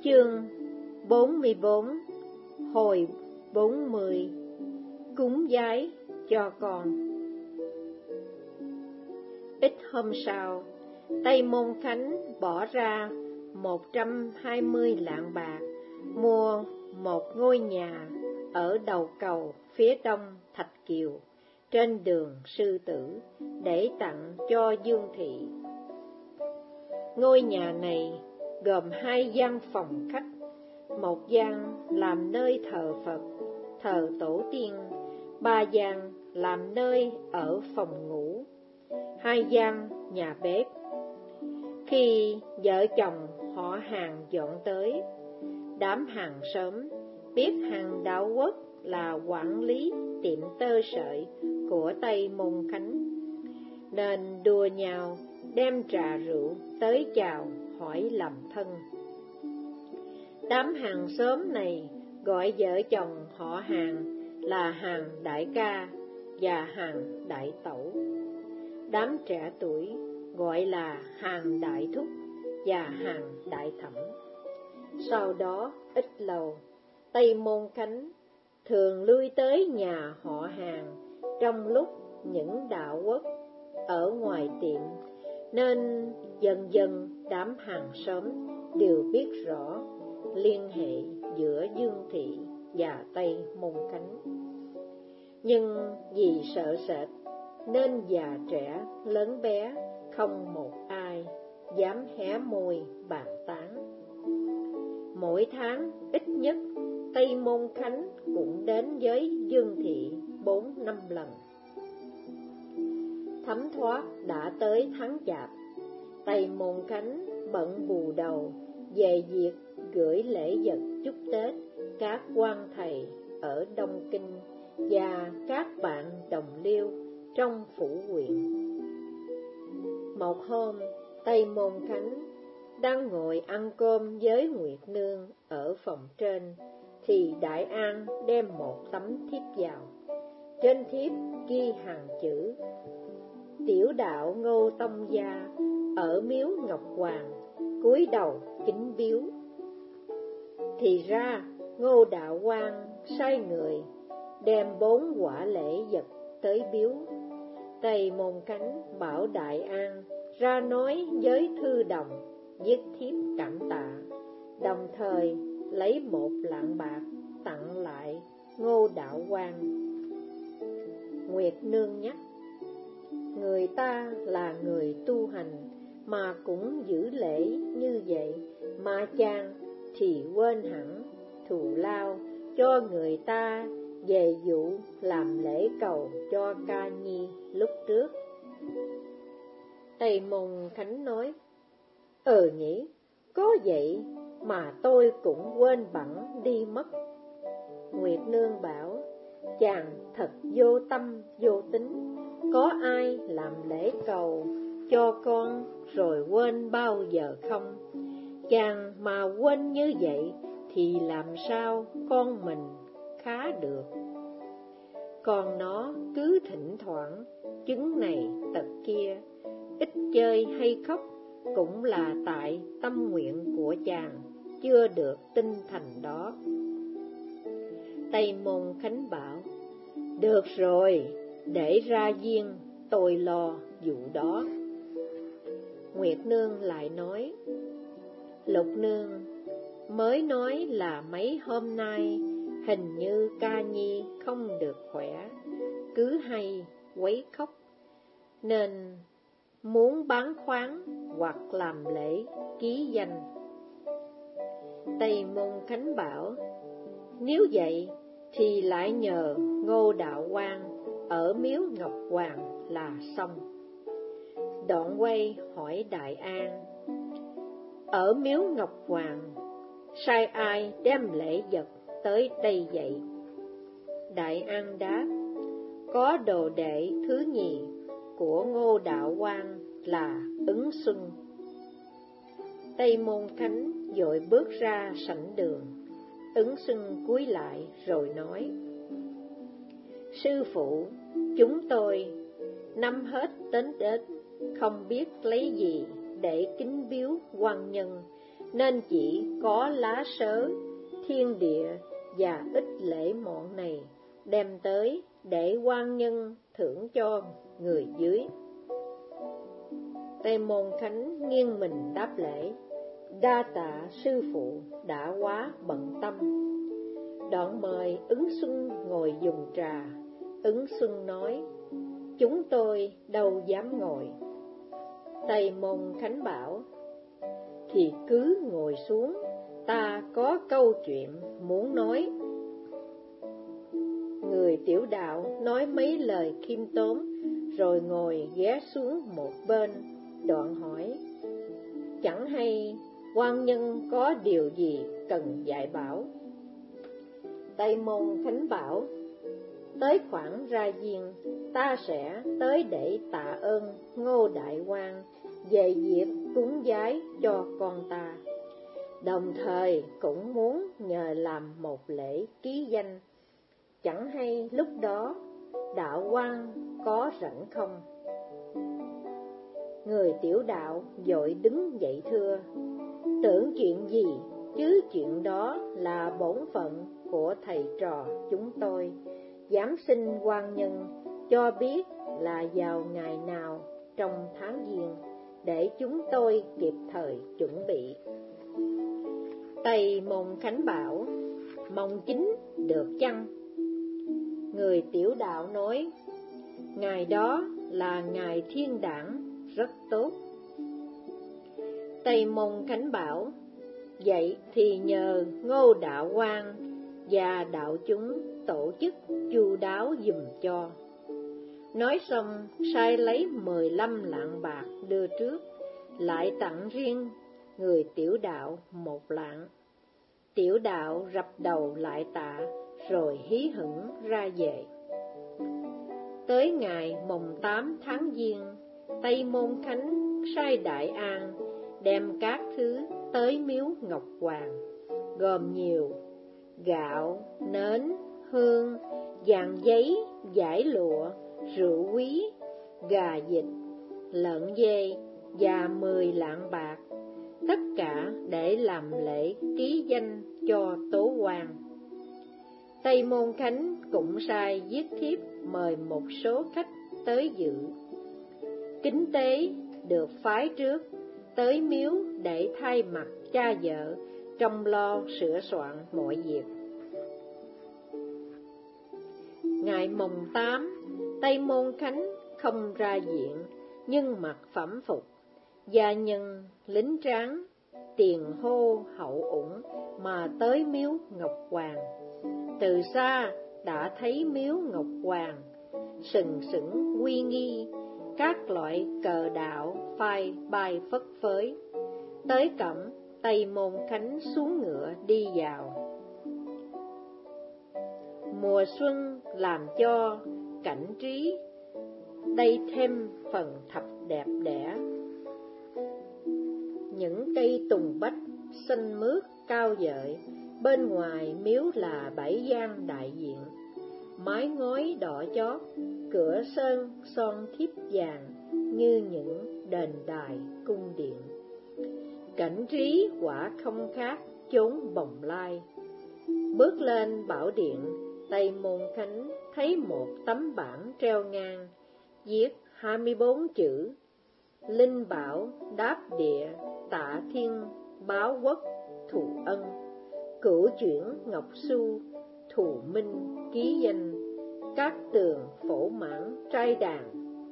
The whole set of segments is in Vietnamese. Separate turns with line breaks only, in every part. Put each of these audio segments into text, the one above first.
Chương 44 Hồi 40 Cúng giái cho con. Ít hôm sau, Tây Môn Khánh bỏ ra 120 lạng bạc mua một ngôi nhà ở đầu cầu phía đông Thạch Kiều trên đường Sư Tử để tặng cho Dương Thị. Ngôi nhà này gồm 2 gian phòng khách, một gian làm nơi thờ Phật, thờ tổ tiên, 3 gian làm nơi ở phòng ngủ, 2 gian nhà bếp. Khi vợ chồng họ hàng dọn tới, đám hàng xóm biết hàng Đạo Quốc là quản lý tiệm tơ sợi của Tây Môn Khánh, nên đua nhau đem trà rượu tới chào hỏi làm thân. Đám hàng xóm này gọi vợ chồng họ hàng là hàng đại ca và hàng đại tẩu. Đám trẻ tuổi gọi là hàng đại thúc và hàng đại thẩm. Sau đó ít lâu, Tây Môn Khánh thường lui tới nhà họ hàng trong lúc những Đạo Quốc ở ngoài tiệm, nên dần dần đám hàng xóm đều biết rõ liên hệ giữa Dương Thị và Tây Môn Khánh. Nhưng vì sợ sệt nên già trẻ lớn bé không một ai dám hé môi bàn tán. Mỗi tháng ít nhất Tây Môn Khánh cũng đến với Dương Thị 4-5 lần. Thấm thoát đã tới tháng Chạp, Tây Môn Khánh bận bù đầu về việc gửi lễ vật chúc Tết các quan thầy ở Đông Kinh và các bạn đồng liêu trong phủ huyện. Một hôm, Tây Môn Khánh đang ngồi ăn cơm với Nguyệt Nương ở phòng trên, thì Đại An đem một tấm thiếp vào. Trên thiếp ghi hàng chữ: Tiểu đạo Ngô Tông Gia ở miếu Ngọc Hoàng, cúi đầu kính biếu. Thì ra Ngô Đạo Quang sai người đem 4 quả lễ vật tới biếu. Tây Môn Khánh bảo Đại An ra nói với Thư Đồng viết thiếp cảm tạ, đồng thời lấy 1 lạng bạc tặng lại Ngô Đạo Quang. Nguyệt Nương nhắc: người ta là người tu hành mà cũng giữ lễ như vậy, mà chàng thì quên hẳn thù lao cho người ta về vụ làm lễ cầu cho Ca Nhi lúc trước. Tây Môn Khánh nói: nhỉ, có vậy mà tôi cũng quên bẵng đi mất. Nguyệt Nương bảo: chàng thật vô tâm vô tính, có ai làm lễ cầu cho con rồi quên bao giờ không? Chàng mà quên như vậy thì làm sao con mình khá được? Còn nó cứ thỉnh thoảng chứng này tật kia, ít chơi hay khóc cũng là tại tâm nguyện của chàng chưa được tinh thành đó. Tây Môn Khánh bảo: được rồi, để ra viên tôi lo vụ đó. Nguyệt Nương lại nói: Lục Nương mới nói là mấy hôm nay hình như Ca Nhi không được khỏe, cứ hay quấy khóc, nên muốn bán khoáng hoặc làm lễ ký danh. Tây Môn Khánh bảo: nếu vậy thì lại nhờ Ngô Đạo Quang ở miếu Ngọc Hoàng là xong. Đoạn quay hỏi Đại An: ở miếu Ngọc Hoàng sai ai đem lễ vật tới đây vậy? Đại An đáp: có đồ đệ thứ nhì của Ngô Đạo Quang là Ứng Xuân. Tây Môn Khánh vội bước ra sảnh đường. Ứng Xuân cúi lại rồi nói: sư phụ, chúng tôi năm hết đến không biết lấy gì để kính biếu quan nhân, nên chỉ có lá sớ, thiên địa và ít lễ mọn này đem tới để quan nhân thưởng cho người dưới. Tây Môn Khánh nghiêng mình đáp lễ, đa tạ sư phụ đã quá bận tâm. Đoạn mời Ứng Xuân ngồi dùng trà. Ứng Xuân nói, chúng tôi đâu dám ngồi. Tây Môn Khánh bảo, thì cứ ngồi xuống, ta có câu chuyện muốn nói. Người tiểu đạo nói mấy lời khiêm tốn, rồi ngồi ghé xuống một bên. Đoạn hỏi, chẳng hay quan nhân có điều gì cần dạy bảo? Tây Môn Khánh bảo, tới khoảng ra diên, ta sẽ tới để tạ ơn Ngô Đại Quan về việc cúng giái cho con ta. Đồng thời cũng muốn nhờ làm một lễ ký danh. Chẳng hay lúc đó đạo quan có rảnh không? Người tiểu đạo vội đứng dậy thưa, tưởng chuyện gì, chứ chuyện đó là bổn phận của thầy trò chúng tôi. Dám xin quan nhân cho biết là vào ngày nào trong tháng giêng, để chúng tôi kịp thời chuẩn bị. Tây Môn Khánh bảo, mong chính được chăng? Người tiểu đạo nói, ngày đó là ngày thiên đản, rất tốt. Tây Môn Khánh bảo, vậy thì nhờ Ngô Đạo Quan và đạo chúng tổ chức chu đáo giùm cho. Nói xong, sai lấy 15 lạng bạc đưa trước, lại tặng riêng người tiểu đạo 1 lạng. Tiểu đạo rập đầu lại tạ, rồi hí hửng ra về. Tới ngày mùng 8 tháng giêng, Tây Môn Khánh sai Đại An đem các thứ tới miếu Ngọc Hoàng, gồm nhiều gạo, nến, hương, vàng giấy, vải lụa, rượu quý, gà vịt, lợn dê và 10 lạng bạc, tất cả để làm lễ ký danh cho Tố Quan. Tây Môn Khánh cũng sai viết thiếp mời một số khách tới dự. Kính Tế được phái trước tới miếu để thay mặt cha vợ trông lo sửa soạn mọi việc. Ngày mùng 8, Tây Môn Khánh không ra diện, nhưng mặc phẩm phục, gia nhân, lính tráng, tiền hô hậu ủng mà tới miếu Ngọc Hoàng. Từ xa đã thấy miếu Ngọc Hoàng sừng sững uy nghi, các loại cờ đạo phai bay phất phới. Tới cổng, Tây Môn Khánh xuống ngựa đi vào. Mùa xuân làm cho cảnh trí đây thêm phần thập đẹp đẽ. Những cây tùng bách xanh mướt cao vợi, bên ngoài miếu là 7 gian đại diện, mái ngói đỏ chót, cửa sơn son thiếp vàng như những đền đài cung điện. Cảnh trí quả không khác chốn Bồng Lai. Bước lên bảo điện, Tây Môn Khánh thấy một tấm bảng treo ngang, viết 24 chữ: Linh Bảo đáp địa, tạ thiên, báo quốc, thù ân, cửu chuyển ngọc su, thù minh, ký danh, các tường phổ mãn trai đàn.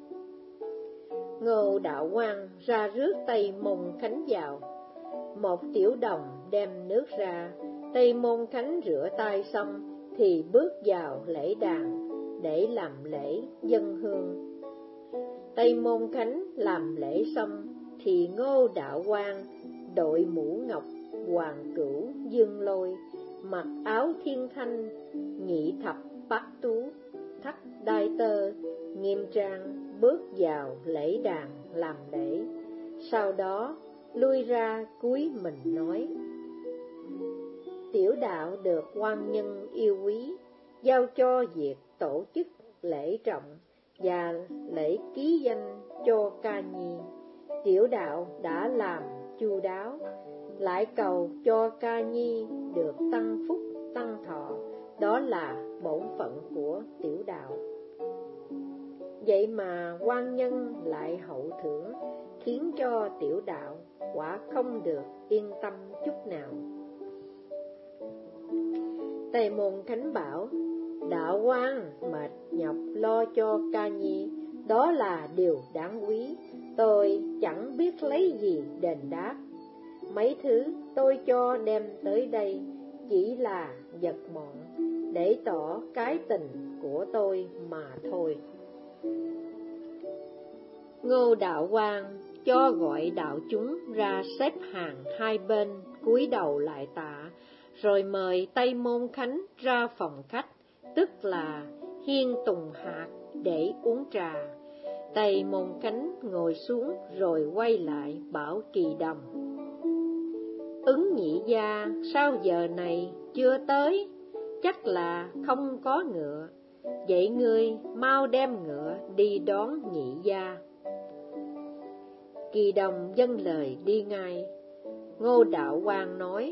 Ngô Đạo Quan ra rước Tây Môn Khánh vào. Một tiểu đồng đem nước ra, Tây Môn Khánh rửa tay xong thì bước vào lễ đàn để làm lễ dân hương. Tây Môn Khánh làm lễ xong thì Ngô Đạo Quan đội mũ ngọc hoàng cửu dương lôi, mặc áo thiên thanh, nhị thập bát tú, thắt đai tơ, nghiêm trang bước vào lễ đàn làm lễ. Sau đó lui ra cúi mình nói: Tiểu đạo được quan nhân yêu quý, giao cho việc tổ chức lễ trọng và lễ ký danh cho ca nhi. Tiểu đạo đã làm chu đáo, lại cầu cho ca nhi được tăng phúc tăng thọ, đó là bổn phận của tiểu đạo. Vậy mà quan nhân lại hậu thưởng, khiến cho tiểu đạo quả không được yên tâm chút nào. Tây Môn Khánh bảo, đạo quan mệt nhọc lo cho ca nhi, đó là điều đáng quý, tôi chẳng biết lấy gì đền đáp. Mấy thứ tôi cho đem tới đây chỉ là vật mọn, để tỏ cái tình của tôi mà thôi. Ngô Đạo Quan cho gọi đạo chúng ra xếp hàng hai bên, cúi đầu lại tạ, rồi mời Tây Môn Khánh ra phòng khách, tức là hiên tùng hạt, để uống trà. Tây Môn Khánh ngồi xuống rồi quay lại bảo Kỳ Đồng, Ứng nhị gia sao giờ này chưa tới, chắc là không có ngựa, vậy ngươi mau đem ngựa đi đón nhị gia. Kỳ Đồng dâng lời đi ngay. Ngô Đạo Quan nói,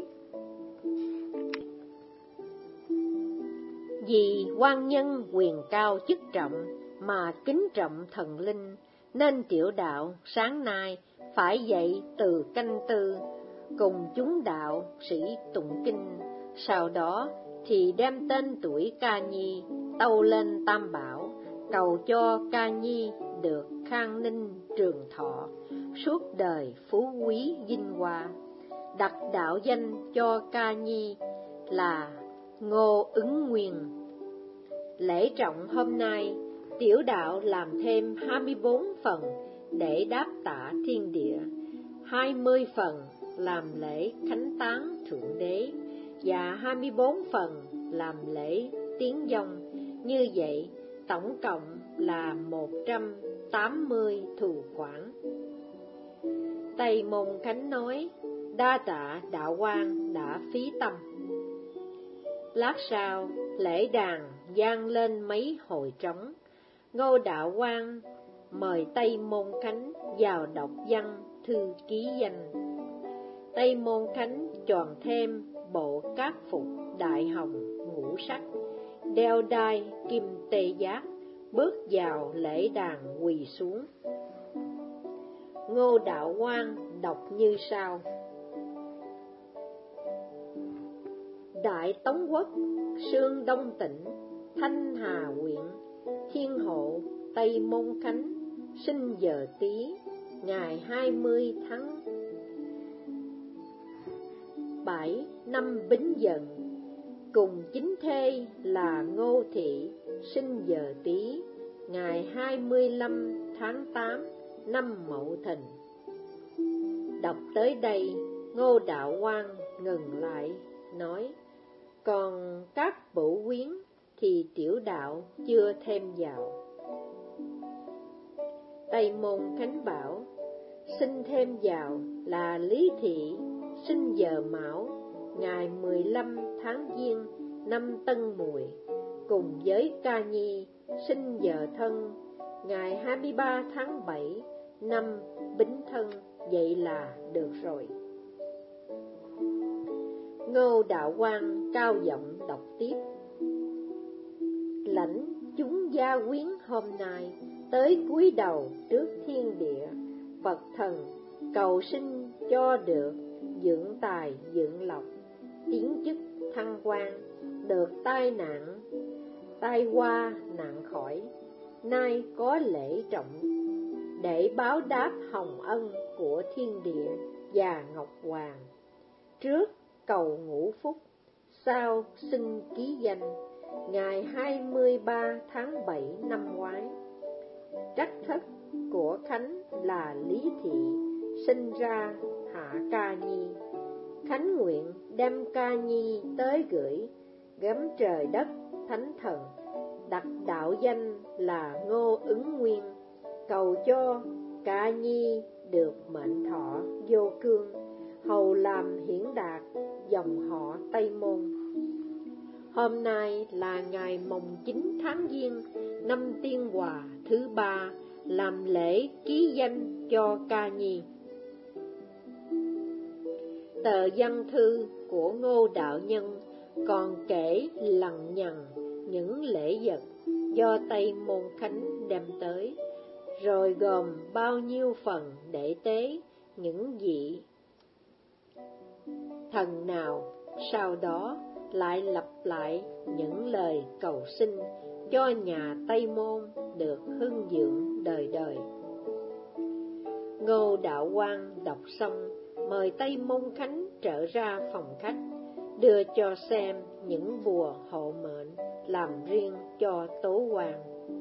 vì quan nhân quyền cao chức trọng mà kính trọng thần linh, nên tiểu đạo sáng nay phải dậy từ canh tư, cùng chúng đạo sĩ tụng kinh, sau đó thì đem tên tuổi ca nhi tâu lên Tam Bảo, cầu cho ca nhi được khang ninh trường thọ, suốt đời phú quý vinh hoa, đặt đạo danh cho ca nhi là Ngô Ứng Nguyên. Lễ trọng hôm nay, tiểu đạo làm thêm 24 phần để đáp tạ thiên địa, 20 phần làm lễ khánh tán Thượng Đế, và 24 phần làm lễ tiến dông. Như vậy, tổng cộng là 180 thù quản. Tây Môn Khánh nói, đa tạ đạo quan đã phí tâm. Lát sau, lễ đàn vang lên mấy hồi trống. Ngô Đạo Quan mời Tây Môn Khánh vào đọc văn thư ký danh. Tây Môn Khánh chọn thêm bộ cát phục đại hồng ngũ sắc, đeo đai kim tê giác, bước vào lễ đàn quỳ xuống. Ngô Đạo Quan đọc như sau: Đại Tống Quốc, Sương Đông Tỉnh, Thanh Hà huyện, Thiên Hộ Tây Môn Khánh, sinh giờ Tý, ngày 20 tháng 7 năm Bính Dần, cùng chính thê là Ngô Thị, sinh giờ Tý, ngày 25 tháng 8 năm Mậu Thìn. Đọc tới đây, Ngô Đạo Quan ngừng lại, nói: còn các bổ quyến thì tiểu đạo chưa thêm vào. Tây Môn Khánh bảo: xin thêm vào là Lý Thị, sinh giờ Mão, ngày 15 tháng Giêng năm Tân Mùi, cùng với Ca Nhi, sinh giờ Thân, ngày 23 tháng 7 năm Bính Thân, vậy là được rồi. Ngô Đạo Quan cao giọng đọc tiếp: lãnh chúng gia quyến hôm nay tới cúi đầu trước thiên địa, Phật thần cầu sinh cho được dưỡng tài dưỡng lộc, tiến chức thăng quan, được tai qua nạn khỏi. Nay có lễ trọng để báo đáp hồng ân của thiên địa và Ngọc Hoàng. Trước cầu ngũ phúc, sau xin ký danh, ngày 23 tháng 7 năm ngoái. Trắc thất của Khánh là Lý Thị, sinh ra hạ Ca Nhi. Khánh nguyện đem Ca Nhi tới gửi, gắm trời đất thánh thần, đặt đạo danh là Ngô Ứng Nguyên, cầu cho Ca Nhi được mệnh thọ vô cương, hầu làm hiển đạt dòng họ Tây Môn. Hôm nay là ngày mồng 9 tháng Giêng năm Tiên Hòa thứ 3, làm lễ ký danh cho Ca Nhi. Tờ văn thư của Ngô đạo nhân còn kể lằng nhằng những lễ vật do Tây Môn Khánh đem tới, rồi gồm bao nhiêu phần để tế những vị thần nào. Sau đó lại lặp lại những lời cầu xin cho nhà Tây Môn được hưng dưỡng đời đời. Ngô đạo quan đọc xong, mời Tây Môn Khánh trở ra phòng khách, đưa cho xem những bùa hộ mệnh làm riêng cho Tố Hoàng.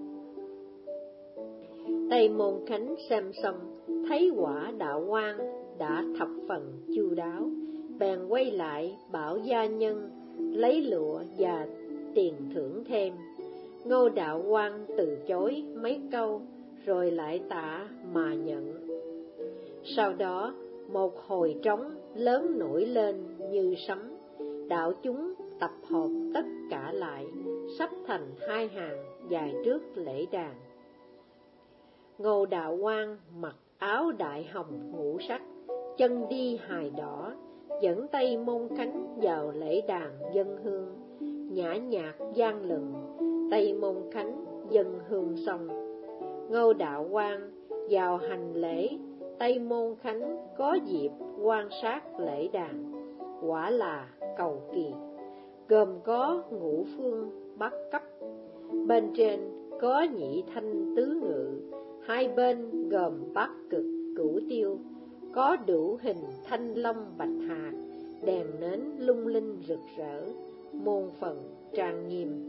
Tây Môn Khánh xem xong, thấy quả đạo quan đã thập phần chu đáo, bèn quay lại bảo gia nhân lấy lụa và tiền thưởng thêm. Ngô đạo quan từ chối mấy câu, rồi lại tạ mà nhận. Sau đó, một hồi trống lớn nổi lên như sấm, đạo chúng tập hợp tất cả lại, sắp thành hai hàng dài trước lễ đàn. Ngô đạo quan mặc áo đại hồng ngũ sắc, chân đi hài đỏ, dẫn Tây Môn Khánh vào lễ đàn dâng hương. Nhã nhạc vang lừng, Tây Môn Khánh dâng hương xong, Ngô đạo quan vào hành lễ. Tây Môn Khánh có dịp quan sát lễ đàn, quả là cầu kỳ, gồm có ngũ phương bát cấp. Bên trên có nhị thanh tứ ngự, hai bên gồm bát cực cửu tiêu, có đủ hình thanh long bạch hạc, đèn nến lung linh rực rỡ, môn phần trang nghiêm.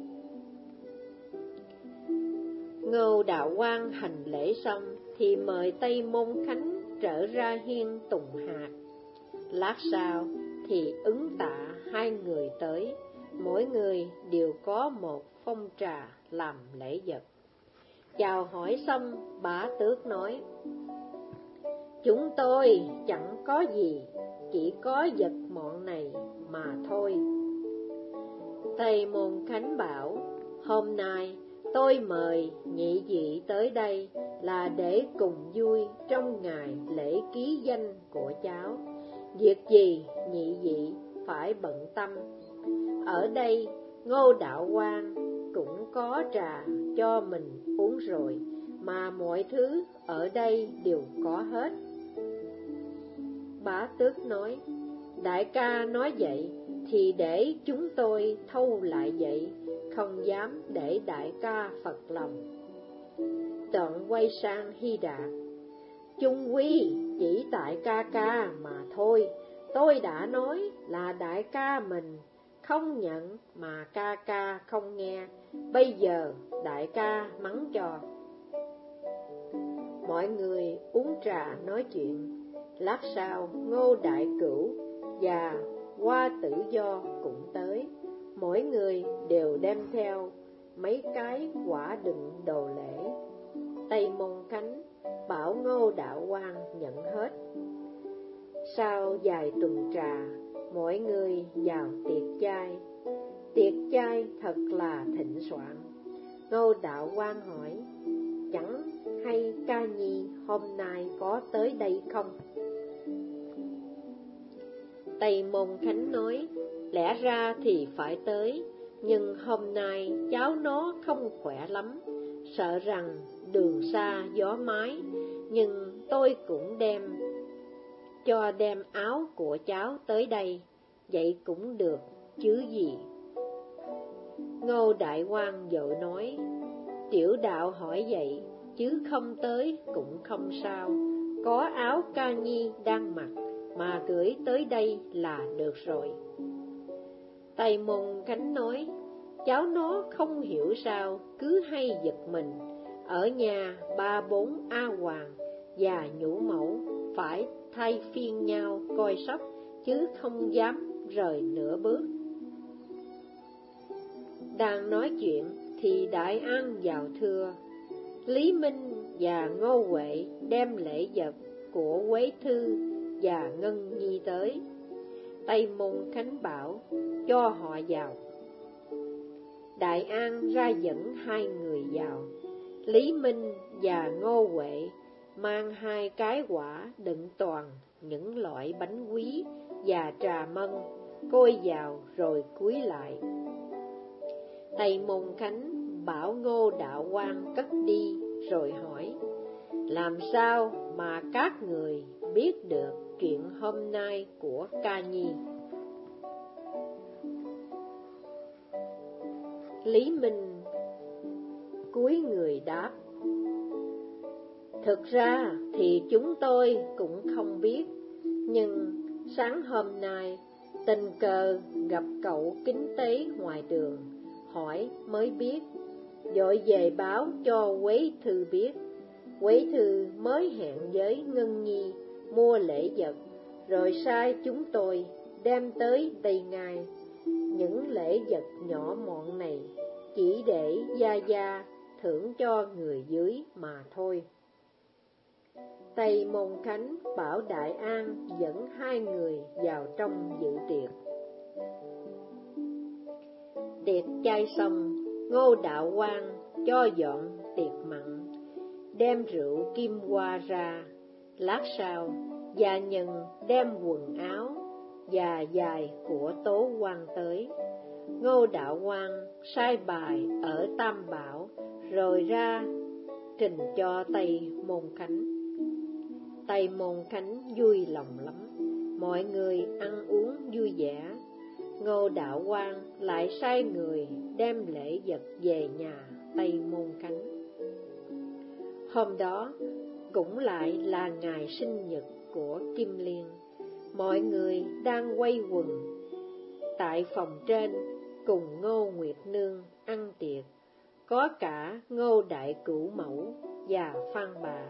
Ngô đạo quan hành lễ xong thì mời Tây Môn Khánh trở ra hiên tùng hạt. Lát sau thì ứng tạ hai người tới, mỗi người đều có một phong trà làm lễ vật. Chào hỏi xong, Bá Tước nói: chúng tôi chẳng có gì, chỉ có vật mọn này mà thôi. Tây Môn Khánh bảo: hôm nay tôi mời nhị vị tới đây là để cùng vui trong ngày lễ ký danh của cháu. Việc gì nhị vị phải bận tâm. Ở đây Ngô đạo quan cũng có trà cho mình uống rồi, mà mọi thứ ở đây đều có hết. Bá Tước nói: đại ca nói vậy thì để chúng tôi thâu lại vậy, không dám để đại ca phật lòng. Đoạn quay sang Hy Đạt: chung quy chỉ tại ca ca mà thôi, tôi đã nói là đại ca mình không nhận mà ca ca không nghe, bây giờ đại ca mắng cho. Mọi người uống trà nói chuyện. Lát sau Ngô Đại Cửu và Hoa Tử Do cũng tới, mỗi người đều đem theo mấy cái quả đựng đồ lễ. Tây Môn Khánh bảo Ngô đạo quan nhận hết. Sau vài tuần trà, mỗi người vào tiệc chay. Tiệc chay thật là thịnh soạn. Ngô đạo quan hỏi: chẳng hay ca nhi hôm nay có tới đây không? Tây Môn Khánh nói: lẽ ra thì phải tới, nhưng hôm nay cháu nó không khỏe lắm, sợ rằng đường xa gió mái, nhưng tôi cũng đem áo của cháu tới đây, vậy cũng được chứ gì. Ngô đại quan vội nói: tiểu đạo hỏi vậy, chứ không tới cũng không sao, có áo ca nhi đang mặc mà gửi tới đây là được rồi. Tây Môn Khánh nói: cháu nó không hiểu sao cứ hay giật mình, ở nhà 3-4 A Hoàng và nhũ mẫu phải thay phiên nhau coi sóc, chứ không dám rời nửa bước. Đang nói chuyện thì Đại An vào thưa: Lý Minh và Ngô Huệ đem lễ vật của Quế Thư và Ngân Nhi tới. Tây Môn Khánh bảo cho họ vào. Đại An ra dẫn hai người vào. Lý Minh và Ngô Huệ mang 2 cái quả đựng toàn những loại bánh quý và trà mân, côi vào rồi cúi lại. Tây Môn Khánh bảo Ngô Đạo Quang cất đi, rồi hỏi: làm sao mà các người biết được chuyện hôm nay của Ca Nhi? Lý Minh cúi người đáp: thực ra thì chúng tôi cũng không biết, nhưng sáng hôm nay tình cờ gặp cậu Kính Tế ngoài đường, hỏi mới biết, vội về báo cho Quế Thư biết. Quế Thư mới hẹn với Ngân Nhi mua lễ vật, rồi sai chúng tôi đem tới đây ngay. Những lễ vật nhỏ mọn này chỉ để Gia Gia thưởng cho người dưới mà thôi. Tây Môn Khánh bảo Đại An dẫn hai người vào trong dự tiệc. Tiệc chay xong, Ngô Đạo Quang cho dọn tiệc mặn, đem rượu kim hoa ra. Lát sau, gia nhân đem quần áo và giày của Tố Quan tới. Ngô Đạo Quang sai bài ở Tam Bảo, rồi ra trình cho Tây Môn Khánh. Tây Môn Khánh vui lòng lắm, mọi người ăn uống vui vẻ. Ngô Đạo Quang lại sai người đem lễ vật về nhà Tây Môn Khánh. Hôm đó cũng lại là ngày sinh nhật của Kim Liên. Mọi người đang quay quần tại phòng trên cùng Ngô Nguyệt Nương ăn tiệc, có cả Ngô Đại Cửu Mẫu và Phan Bà.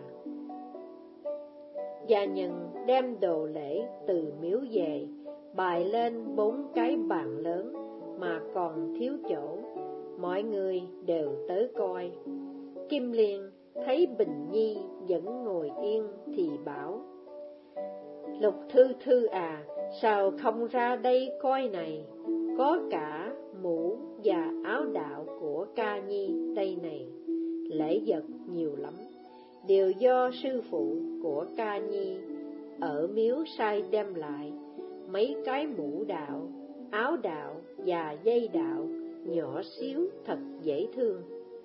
Gia nhân đem đồ lễ từ miếu về, bày lên 4 cái bàn lớn mà còn thiếu chỗ, mọi người đều tới coi. Kim Liên thấy Bình Nhi vẫn ngồi yên thì bảo: Lục Thư Thư à, sao không ra đây coi này, có cả mũ và áo đạo của Ca Nhi đây này, lễ vật nhiều lắm, đều do sư phụ của Ca Nhi ở miếu sai đem lại. Mấy cái mũ đạo, áo đạo và dây đạo nhỏ xíu thật dễ thương.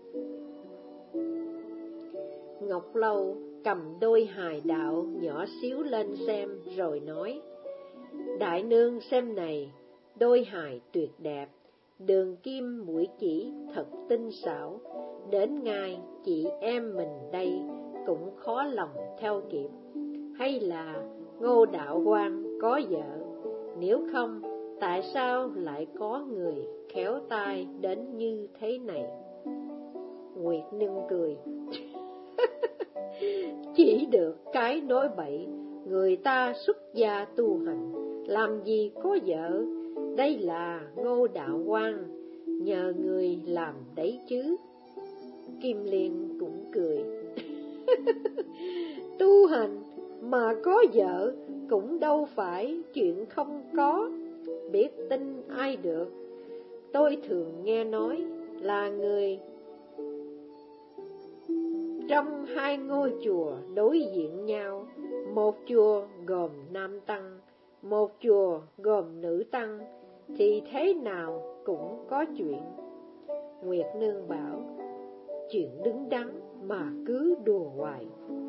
Ngọc Lâu cầm đôi hài đạo nhỏ xíu lên xem rồi nói: Đại nương xem này, đôi hài tuyệt đẹp, đường kim mũi chỉ thật tinh xảo, đến ngay chị em mình đây cũng khó lòng theo kịp. Hay là Ngô Đạo Quang có vợ, nếu không tại sao lại có người khéo tay đến như thế này? Nguyệt Nương cười: Chỉ được cái nói bậy, người ta xuất gia tu hành, làm gì có vợ, đây là Ngô Đạo Quang, nhờ người làm đấy chứ. Kim Liên cũng cười: Tu hành mà có vợ cũng đâu phải chuyện không có, biết tin ai được. Tôi thường nghe nói là người trong hai ngôi chùa đối diện nhau, một chùa gồm nam tăng, một chùa gồm nữ tăng, thì thế nào cũng có chuyện. Nguyệt Nương bảo: Chuyện đứng đắn mà cứ đùa hoài.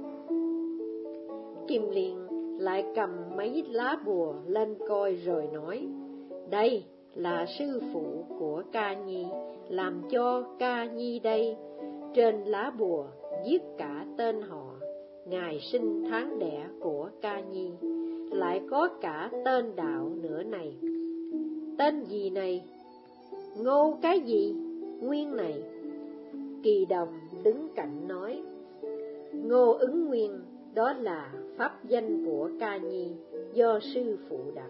Kim Liên lại cầm mấy lá bùa lên coi rồi nói: Đây là sư phụ của Ca Nhi làm cho Ca Nhi đây. Trên lá bùa viết cả tên họ, ngày sinh tháng đẻ của Ca Nhi, lại có cả tên đạo nữa này. Tên gì này? Ngô cái gì? Nguyên này. Kỳ Đồng đứng cạnh nói: Ngô Ứng Nguyên, đó là pháp danh của Ca Nhi, do sư phụ đặt.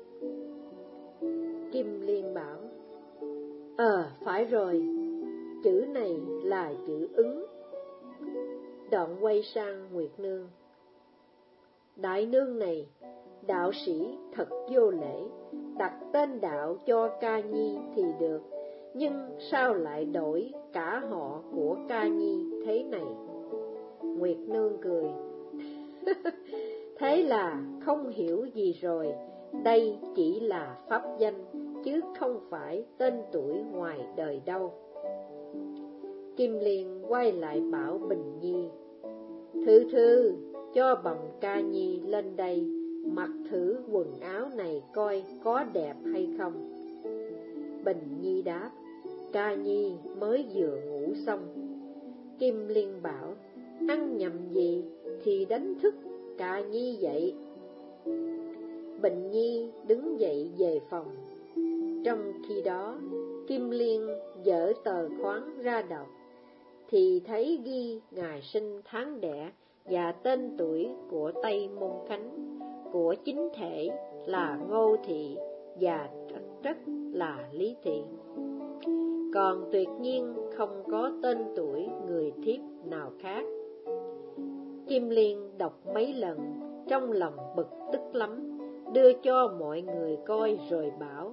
Kim Liên bảo: Phải rồi, chữ này là chữ Ứng. Đoạn quay sang Nguyệt Nương: Đại nương này, đạo sĩ thật vô lễ, đặt tên đạo cho Ca Nhi thì được, nhưng sao lại đổi cả họ của Ca Nhi thế này? Nguyệt Nương cười: Thế là không hiểu gì rồi, đây chỉ là pháp danh, chứ không phải tên tuổi ngoài đời đâu. Kim Liên quay lại bảo Bình Nhi, Thư Thư, cho Bồng Ca Nhi lên đây, mặc thử quần áo này coi có đẹp hay không. Bình Nhi đáp, Ca Nhi mới vừa ngủ xong. Kim Liên bảo, ăn nhầm gì thì đánh thức Ca Nhi dậy. Bình Nhi đứng dậy về phòng. Trong khi đó, Kim Liên dở tờ khoán ra đọc, thì thấy ghi ngày sinh tháng đẻ và tên tuổi của Tây Môn Khánh, của chính thể là Ngô Thị và trắc là Lý Thị. Còn tuyệt nhiên không có tên tuổi người thiếp nào khác. Kim Liên đọc mấy lần, trong lòng bực tức lắm, đưa cho mọi người coi rồi bảo,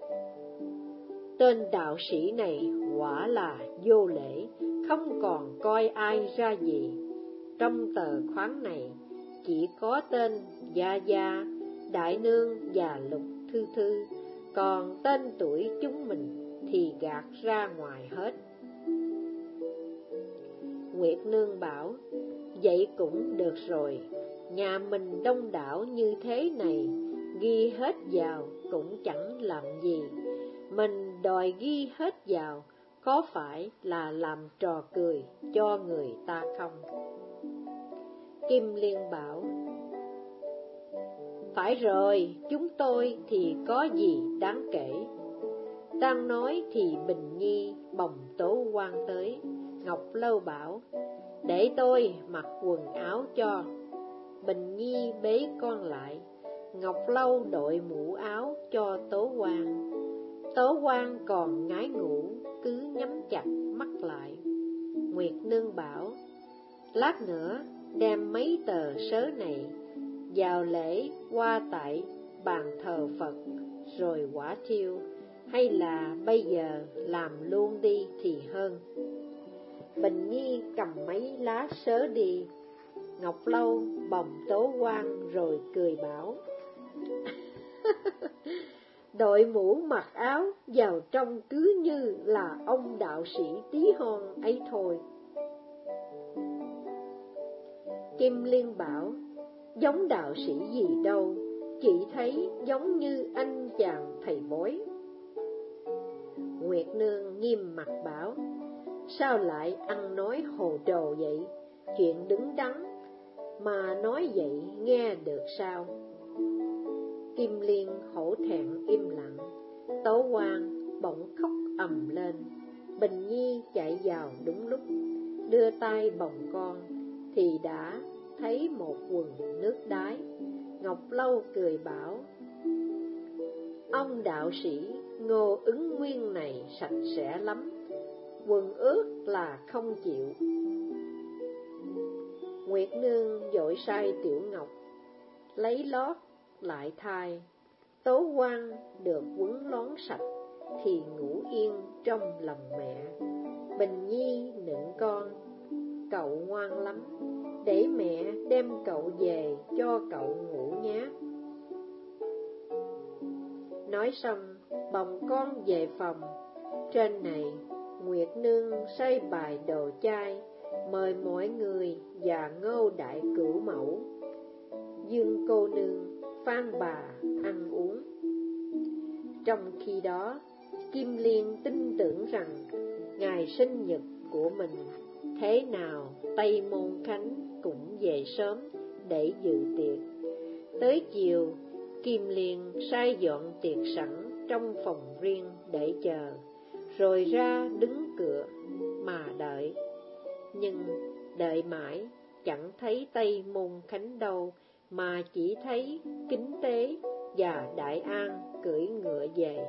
tên đạo sĩ này quả là vô lễ, không còn coi ai ra gì. Trong tờ khoán này chỉ có tên Gia Gia, Đại Nương và Lục Thư Thư, còn tên tuổi chúng mình thì gạt ra ngoài hết. Nguyệt Nương bảo, vậy cũng được rồi, nhà mình đông đảo như thế này, ghi hết vào cũng chẳng làm gì. Mình đòi ghi hết vào, có phải là làm trò cười cho người ta không? Kim Liên bảo, phải rồi, chúng tôi thì có gì đáng kể. Đang nói thì Bình Nhi bồng Tố Quan tới. Ngọc Lâu bảo, để tôi mặc quần áo cho. Bình Nhi bế con lại. Ngọc Lâu đội mũ áo cho Tố Quan. Tố Quan còn ngái ngủ, cứ nhắm chặt mắt lại. Nguyệt Nương bảo, lát nữa đem mấy tờ sớ này vào lễ qua tại bàn thờ Phật rồi quả thiêu, hay là bây giờ làm luôn đi thì hơn. Bình Nhi cầm mấy lá sớ đi. Ngọc Lâu bồng Tố Quan rồi cười bảo, đội mũ mặc áo vào trong cứ như là ông đạo sĩ tí hon ấy thôi. Kim Liên bảo, giống đạo sĩ gì đâu, chị thấy giống như anh chàng thầy bói. Nguyệt Nương nghiêm mặt bảo, sao lại ăn nói hồ đồ vậy, chuyện đứng đắn mà nói vậy nghe được sao? Kim Liên hổ thẹn im lặng. Tố Quan bỗng khóc ầm lên. Bình Nhi chạy vào đúng lúc, đưa tay bồng con, thì đã thấy một quần nước đái. Ngọc Lâu cười bảo, ông đạo sĩ Ngô Ứng Nguyên này sạch sẽ lắm, quần ướt là không chịu. Nguyệt Nương vội sai Tiểu Ngọc lấy lót lại thay. Tố Quan được quấn lón sạch thì ngủ yên trong lòng mẹ. Bình Nhi nựng con, cậu ngoan lắm, để mẹ đem cậu về cho cậu ngủ nhé. Nói xong, bồng con về phòng. Trên này, Nguyệt Nương xây bài đồ chay, mời mọi người và Ngô Đại Cửu Mẫu, Dương cô nương, Phan bà ăn uống. Trong khi đó, Kim Liên tin tưởng rằng ngày sinh nhật của mình, thế nào Tây Môn Khánh cũng về sớm để dự tiệc. Tới chiều, Kim Liên sai dọn tiệc sẵn trong phòng riêng để chờ, rồi ra đứng cửa mà đợi. Nhưng đợi mãi chẳng thấy Tây Môn Khánh đâu, mà chỉ thấy Kính Tế và Đại An cưỡi ngựa về.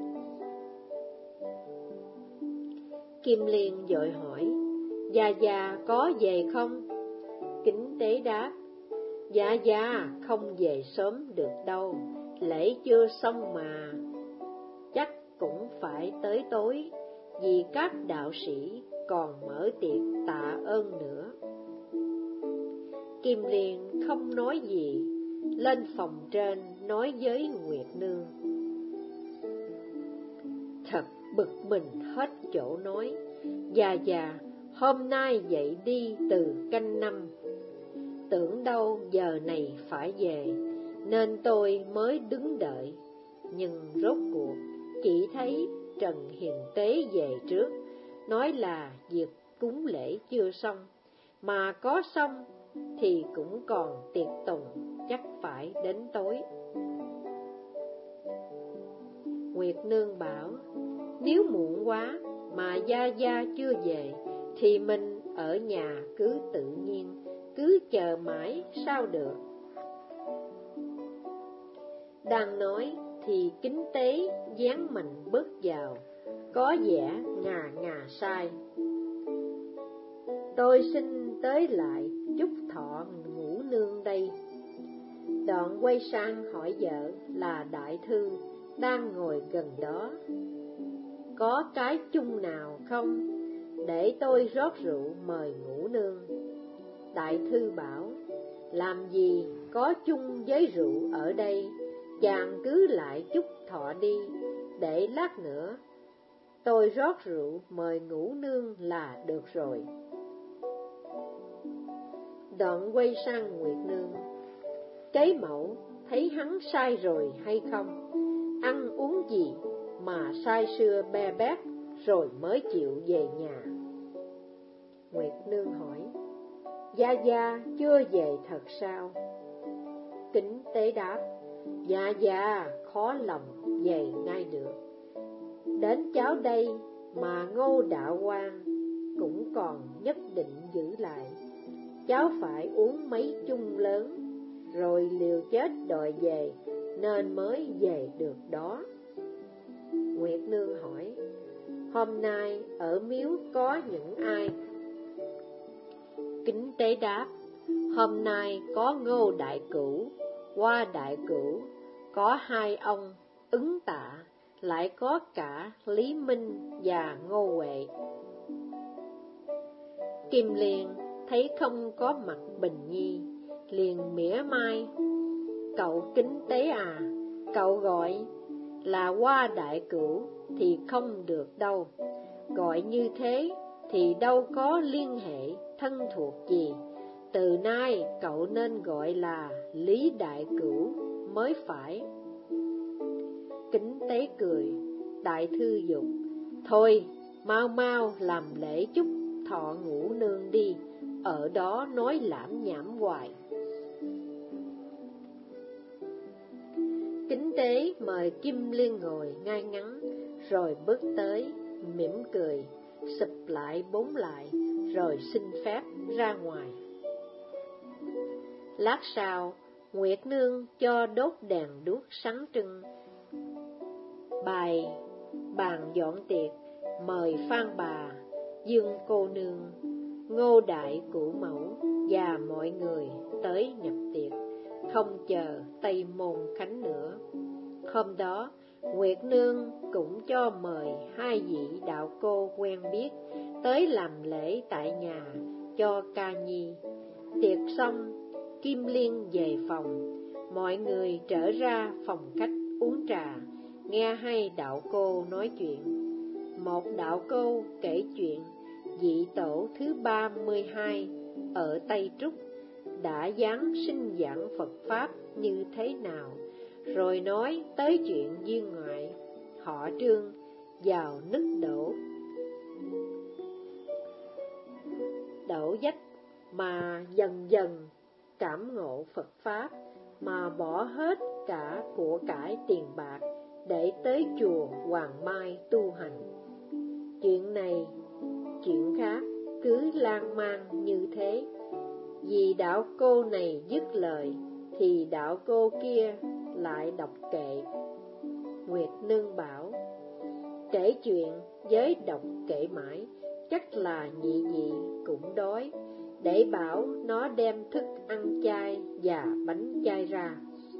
Kim Liên vội hỏi, Gia Gia có về không? Kính Tế đáp, Gia Gia không về sớm được đâu, lễ chưa xong mà, chắc cũng phải tới tối, vì các đạo sĩ còn mở tiệc tạ ơn nữa. Kim Liên không nói gì, lên phòng trên nói với Nguyệt Nương. Thật bực mình hết chỗ nói. Già hôm nay dậy đi từ canh năm, tưởng đâu giờ này phải về, nên tôi mới đứng đợi. Nhưng rốt cuộc chỉ thấy Trần Hiền Tế về trước, nói là việc cúng lễ chưa xong, mà có xong thì cũng còn tiệc tùng, chắc phải đến tối. Nguyệt Nương bảo, nếu muộn quá mà Gia chưa về, thì mình ở nhà cứ tự nhiên, cứ chờ mãi sao được. Đang nói thì Kính Tế dáng mình bước vào, có vẻ ngà sai. Tôi xin tới lại chúc thọ Ngũ Nương đây. Đoạn quay sang hỏi vợ là Đại Thư đang ngồi gần đó, có cái chung nào không, để tôi rót rượu mời Ngũ Nương. Đại Thư bảo, làm gì có chung với rượu ở đây, chàng cứ lại chúc thọ đi, để lát nữa tôi rót rượu mời Ngũ Nương là được rồi. Đoạn quay sang Nguyệt Nương, Kế Mẫu thấy hắn sai rồi hay không? Ăn uống gì mà say sưa be bét rồi mới chịu về nhà? Nguyệt Nương hỏi, Gia chưa về thật sao? Kính Tế đáp, Gia khó lòng về ngay được. Đến cháu đây mà Ngô Đạo Quan cũng còn nhất định giữ lại. Cháu phải uống mấy chung lớn, rồi liều chết đòi về, nên mới về được đó. Nguyệt Nương hỏi, hôm nay ở miếu có những ai? Kính Tế đáp, hôm nay có Ngô Đại Cửu, Hoa Đại Cửu, có hai ông Ứng Tạ, lại có cả Lý Minh và Ngô Huệ. Kim Liên thấy không có mặt Bình Nhi, liền mỉa mai, cậu Kính Tế à, cậu gọi là Hoa Đại Cửu thì không được đâu, gọi như thế thì đâu có liên hệ thân thuộc gì. Từ nay cậu nên gọi là Lý Đại Cửu mới phải. Kính Tế cười. Đại Thư dục, thôi mau làm lễ chúc thọ Ngũ Nương đi, ở đó nói lảm nhảm hoài. Kính Tế mời Kim Liên ngồi ngay ngắn, rồi bước tới, mỉm cười, sụp lại bốn lại, rồi xin phép ra ngoài. Lát sau, Nguyệt Nương cho đốt đèn đuốc sáng trưng, bài bàn dọn tiệc, mời Phan Bà, Dương Cô Nương, Ngô Đại Cửu Mẫu và mọi người tới nhập tiệc, không chờ Tây Môn Khánh nữa. Hôm đó, Nguyệt Nương cũng cho mời hai vị đạo cô quen biết tới làm lễ tại nhà cho Ca Nhi. Tiệc xong, Kim Liên về phòng, mọi người trở ra phòng khách uống trà, nghe hai đạo cô nói chuyện. Một đạo cô kể chuyện vị tổ thứ 32 ở Tây Trúc đã giáng sinh giảng Phật Pháp như thế nào, rồi nói tới chuyện viên ngoại họ Trương vào nứt đổ vách mà dần dần cảm ngộ Phật Pháp, mà bỏ hết cả của cải tiền bạc để tới chùa Hoàng Mai tu hành. Chuyện này, chuyện khác cứ lan man như thế. Vì đạo cô này dứt lời thì đạo cô kia lại đọc kệ. Nguyệt Nương bảo, kể chuyện với đọc kệ mãi, chắc là nhị nhị cũng đói, để bảo nó đem thức ăn chay và bánh chay ra.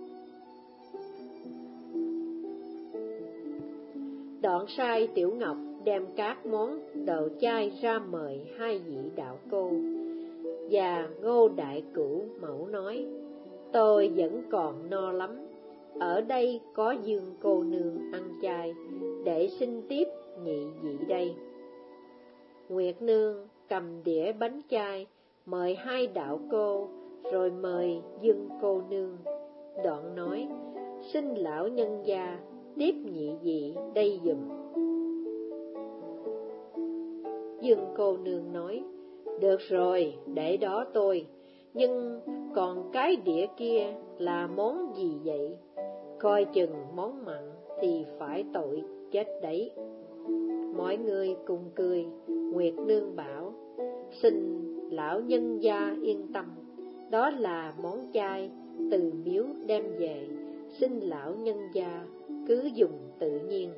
Đoạn sai Tiểu Ngọc đem các món đồ chay ra mời hai vị đạo cô. Và Ngô Đại Cửu Mẫu nói, tôi vẫn còn no lắm, ở đây có Dương cô nương ăn chay, để xin tiếp nhị vị đây. Nguyệt nương cầm đĩa bánh chay, mời hai đạo cô, rồi mời Dương cô nương. Đoạn nói, xin lão nhân gia tiếp nhị vị đây giùm. Dương cô nương nói, được rồi, để đó tôi, nhưng còn cái đĩa kia là món gì vậy? Coi chừng món mặn thì phải tội chết đấy. Mọi người cùng cười. Nguyệt nương bảo, xin lão nhân gia yên tâm, đó là món chay từ miếu đem về, xin lão nhân gia cứ dùng tự nhiên.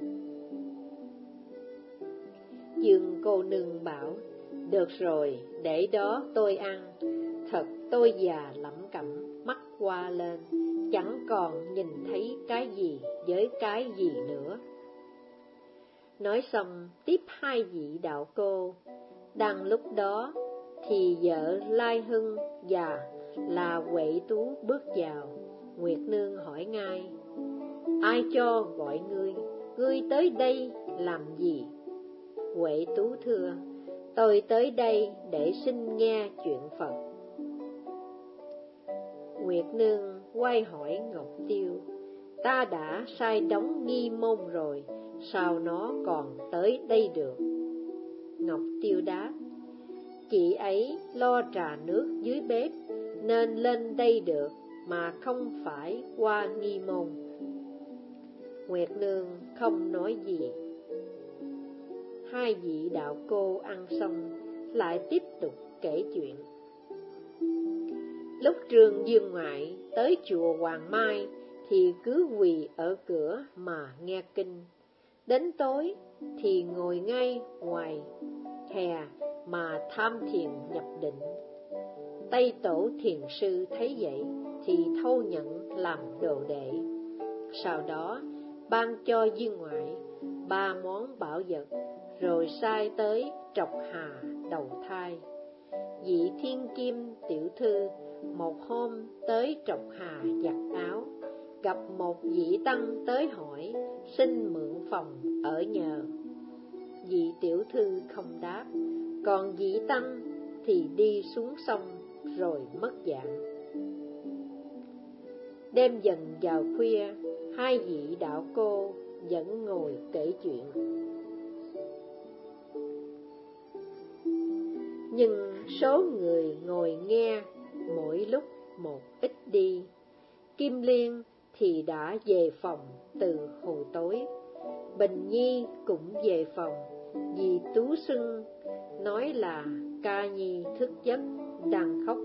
Dương cô nương bảo, được rồi, để đó tôi ăn. Thật tôi già lẩm cẩm, mắt qua lên, chẳng còn nhìn thấy cái gì với cái gì nữa. Nói xong tiếp hai vị đạo cô. Đang lúc đó thì vợ Lai Hưng và là Huệ Tú bước vào. Nguyệt nương hỏi ngay, ai cho gọi ngươi tới đây làm gì? Huệ Tú thưa, tôi tới đây để xin nghe chuyện Phật. Nguyệt nương quay hỏi Ngọc Tiêu, ta đã sai đóng nghi môn rồi, sao nó còn tới đây được? Ngọc Tiêu đáp, chị ấy lo trà nước dưới bếp nên lên đây được, mà không phải qua nghi môn. Nguyệt nương không nói gì. Hai vị đạo cô ăn xong lại tiếp tục kể chuyện. Lúc Trương Dương ngoại tới chùa Hoàng Mai thì cứ quỳ ở cửa mà nghe kinh. Đến tối thì ngồi ngay ngoài hè mà tham thiền nhập định. Tây Tổ thiền sư thấy vậy thì thâu nhận làm đồ đệ. Sau đó ban cho Dương ngoại 3 món bảo vật, rồi sai tới Trọc Hà đầu thai. Vị thiên kim tiểu thư một hôm tới Trọc Hà giặt áo, gặp một vị tăng tới hỏi xin mượn phòng ở nhờ. Vị tiểu thư không đáp, còn vị tăng thì đi xuống sông rồi mất dạng. Đêm dần vào khuya, hai vị đạo cô vẫn ngồi kể chuyện. Nhưng số người ngồi nghe mỗi lúc một ít đi. Kim Liên thì đã về phòng từ hồi tối. Bình Nhi cũng về phòng, vì Tú Xuân nói là Ca Nhi thức giấc đang khóc.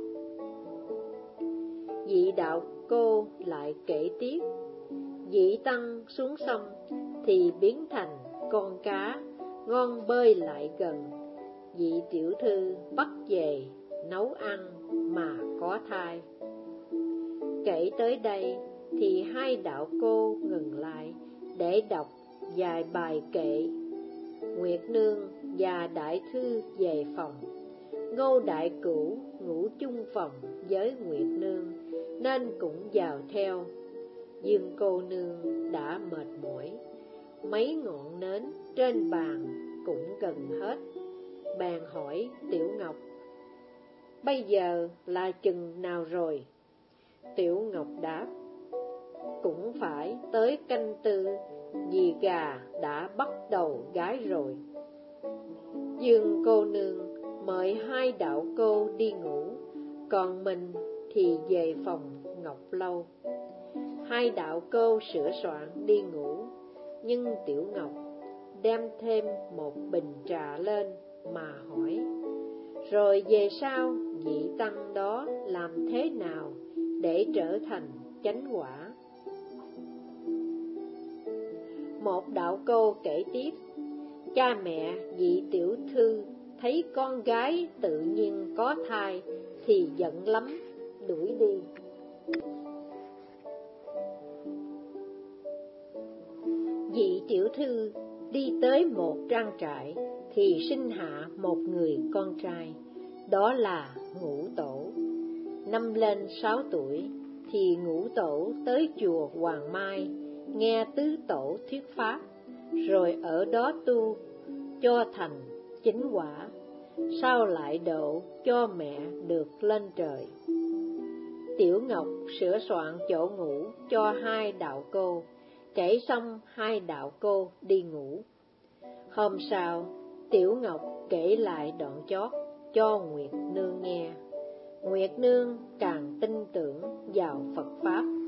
Vị đạo cô lại kể tiếp, vị tăng xuống sông thì biến thành con cá ngon bơi lại gần. Vị tiểu thư bắt về nấu ăn mà có thai. Kể tới đây thì hai đạo cô ngừng lại để đọc vài bài kệ. Nguyệt nương và Đại Thư về phòng. Ngô Đại Cửu ngủ chung phòng với Nguyệt nương nên cũng vào theo. Dương cô nương đã mệt mỏi, mấy ngọn nến trên bàn cũng gần hết. Bèn hỏi Tiểu Ngọc, bây giờ là chừng nào rồi? Tiểu Ngọc đáp, cũng phải tới canh tư, vì gà đã bắt đầu gáy rồi. Dương cô nương mời hai đạo cô đi ngủ, còn mình thì về phòng Ngọc Lâu. Hai đạo cô sửa soạn đi ngủ, nhưng Tiểu Ngọc đem thêm một bình trà lên mà hỏi, rồi về sau vị tăng đó làm thế nào để trở thành chánh quả? Một đạo cô kể tiếp, cha mẹ vị tiểu thư thấy con gái tự nhiên có thai thì giận lắm, đuổi đi. Vị tiểu thư đi tới một trang trại thì sinh hạ một người con trai, đó là Ngũ Tổ. Năm lên 6 tuổi thì ngũ tổ tới chùa Hoàng Mai, nghe tứ tổ thuyết pháp, rồi ở đó tu cho thành chính quả, sau lại độ cho mẹ được lên trời. Tiểu Ngọc sửa soạn chỗ ngủ cho hai đạo cô, kể xong hai đạo cô đi ngủ. Hôm sau, Tiểu Ngọc kể lại đoạn chót cho Nguyệt Nương nghe. Nguyệt Nương càng tin tưởng vào Phật Pháp,